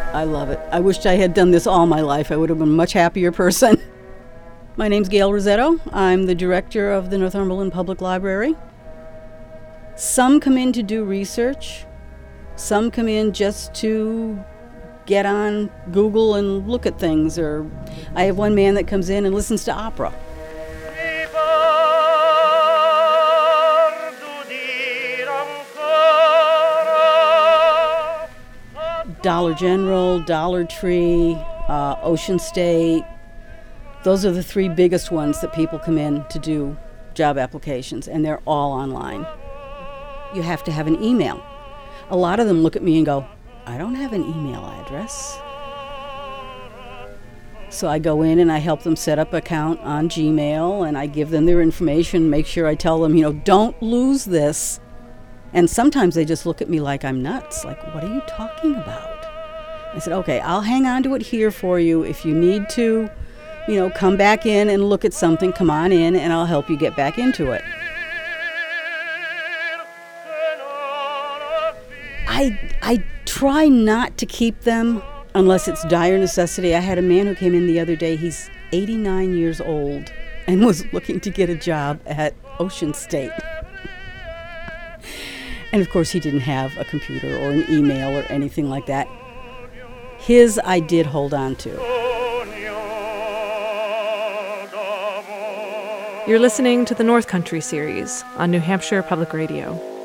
I love it. I wished I had done this all my life. I would have been a much happier person. My name's Gail Rosetto. I'm the director of the Northumberland Public Library. Some come in to do research. Some come in just to get on Google and look at things. Or I have one man that comes in and listens to opera. Dollar General, Dollar Tree, Ocean State. Those are the three biggest ones that people come in to do job applications, and they're all online. You have to have an email. A lot of them look at me and go, I don't have an email address. So I go in and I help them set up an account on Gmail, and I give them their information, make sure I tell them, don't lose this. And sometimes they just look at me like I'm nuts, like, what are you talking about? I said, okay, I'll hang on to it here for you. If you need to, come back in and look at something, come on in and I'll help you get back into it. I try not to keep them unless it's dire necessity. I had a man who came in the other day, he's 89 years old and was looking to get a job at Ocean State. And of course he didn't have a computer or an email or anything like that. His I did hold on to. You're listening to the North Country series on New Hampshire Public Radio.